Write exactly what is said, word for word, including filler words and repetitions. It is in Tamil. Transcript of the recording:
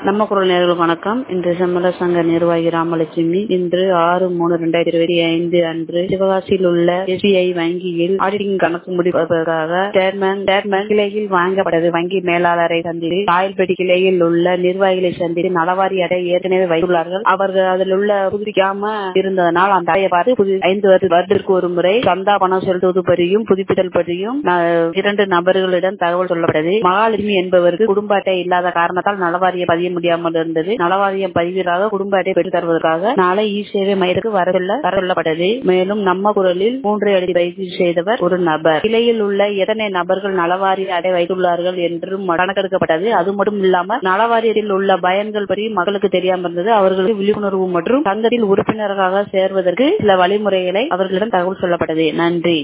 நம்ம குரல் நேயர்களுக்கு வணக்கம். இன்று செம்மல சங்க நிர்வாகி ராமலட்சுமி. இன்று ஆறு மூணு ரெண்டாயிரத்தி இருபத்தி ஐந்து அன்று சிவகாசியில் உள்ள எஸ்பிஐ வங்கியில் ஆடிட்டிங் கணக்கு முடிப்பதற்காக சேர்மன் சேர்மன் கிளையில் வாங்கப்பட்டது. வங்கி மேலாளரை சந்தித்து ராயல்பேட்டை கிளையில் உள்ள நிர்வாகிகளை சந்தித்து நலவாரி அட்டை ஏற்கனவே வைத்துள்ளார்கள். அவர்கள் அதில் உள்ள புதுப்பிக்காம இருந்ததனால் அந்த அட்டையை பார்த்து ஐந்து வருடத்திற்கு ஒரு முறை சந்தா பணம் செலுத்துவது பற்றியும் புதுப்பித்தல் பற்றியும் இரண்டு நபர்களிடம் தகவல் சொல்லப்பட்டது. மகாலட்சுமி என்பவருக்கு குடும்ப அட்டை இல்லாத காரணத்தால் நலவாரிய பதிய முடியாமல் இருந்தது. நலவாரியம் பதிவீடாக குடும்ப அட்டை பெற்று தருவதற்காக நாளை இ சேவை மையத்துக்கு வர சொல்லப்பட்டது. மேலும் நம்ம குரலில் மூன்றை அடி பதிவு செய்தவர் ஒரு நபர். கிளையில் உள்ள எத்தனை நபர்கள் நலவாரிய அட்டை வைத்துள்ளார்கள் என்றும் கணக்கெடுக்கப்பட்டது. அது மட்டும் இல்லாமல் நலவாரியத்தில் உள்ள பயன்கள் பற்றி மக்களுக்கு தெரியாமல் இருந்தது. அவர்களுக்கு விழிப்புணர்வு மற்றும் சங்கத்தில் உறுப்பினர்களாக சேர்வதற்கு சில வழிமுறைகளை அவர்களிடம் தகவல் சொல்லப்பட்டது. நன்றி.